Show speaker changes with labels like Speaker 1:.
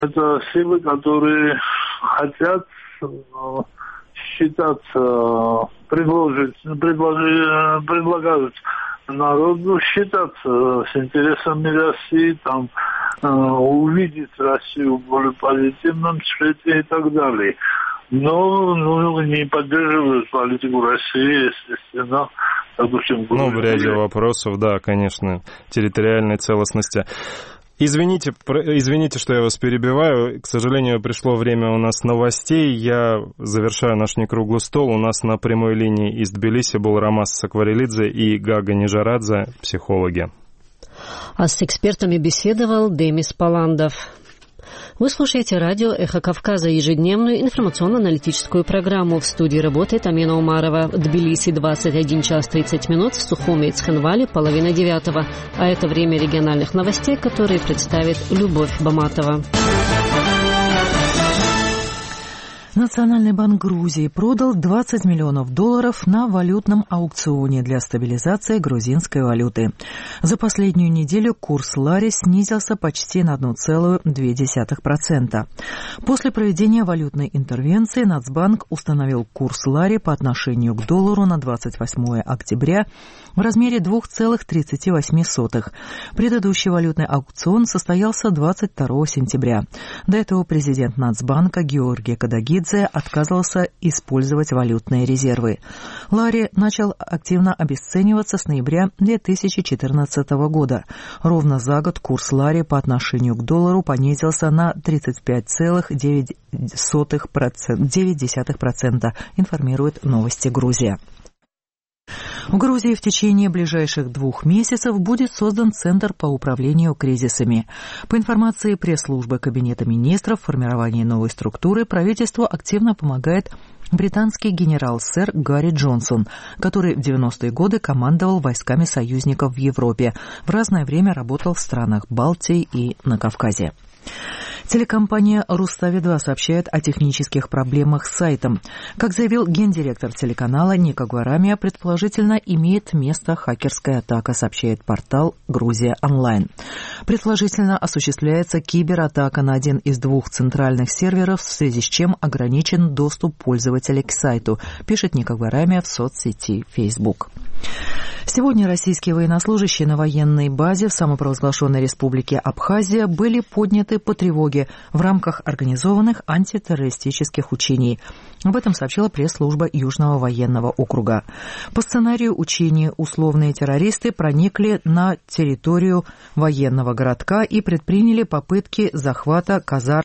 Speaker 1: Это силы, которые хотят считаться, предлагают народу считаться с интересами России, там, увидеть Россию в более позитивном свете и так далее. Но не поддерживают политику России, естественно, допустим.
Speaker 2: В ряде вопросов, да, конечно, территориальной целостности. Извините, что я вас перебиваю. К сожалению, пришло время у нас новостей. Я завершаю наш некруглый стол. У нас на прямой линии из Тбилиси был Ромас Сакварелидзе и Гага Нижарадзе, психологи.
Speaker 3: А с экспертами беседовал Демис Паландов. Вы слушаете радио «Эхо Кавказа», ежедневную информационно-аналитическую программу. В студии работает Амина Умарова. В Тбилиси 21 час 30 минут, в Сухуми и Цхинвале 8:30. А это время региональных новостей, которые представит Любовь Баматова.
Speaker 4: Национальный банк Грузии продал $20 миллионов на валютном аукционе для стабилизации грузинской валюты. За последнюю неделю курс лари снизился почти на 1,2%. После проведения валютной интервенции Нацбанк установил курс лари по отношению к доллару на 28 октября в размере 2,38. Предыдущий валютный аукцион состоялся 22 сентября. До этого президент Нацбанка Георгий Кадагидзе отказывался использовать валютные резервы. Лари начал активно обесцениваться с ноября 2014 года. Ровно за год курс лари по отношению к доллару понизился на 35,9%, информирует «Новости Грузия». В Грузии в течение ближайших 2 месяцев будет создан Центр по управлению кризисами. По информации пресс-службы Кабинета министров, в формировании новой структуры правительству активно помогает британский генерал-сэр Гарри Джонсон, который в 90-е годы командовал войсками союзников в Европе, в разное время работал в странах Балтии и на Кавказе. Телекомпания «Рустави-2» сообщает о технических проблемах с сайтом. Как заявил гендиректор телеканала Ника Гварамия, предположительно имеет место хакерская атака, сообщает портал «Грузия онлайн». Предположительно осуществляется кибератака на один из 2 центральных серверов, в связи с чем ограничен доступ пользователей к сайту, пишет Ника Гварамия в соцсети Facebook. Сегодня российские военнослужащие на военной базе в самопровозглашенной республике Абхазия были подняты по тревоге в рамках организованных антитеррористических учений. Об этом сообщила пресс-служба Южного военного округа. По сценарию учений условные террористы проникли на территорию военного городка и предприняли попытки захвата казарм